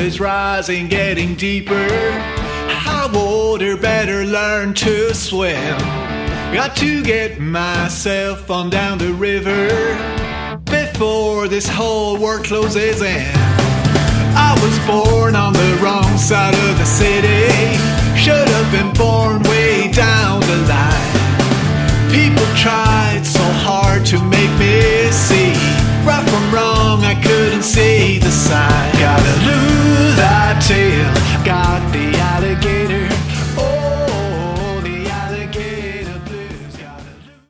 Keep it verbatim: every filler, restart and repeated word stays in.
is rising, getting deeper. High water, better learn to swim. Got to get myself on down the river before this whole world closes in. I was born on the wrong side of the city. Should have been born way down the line. People try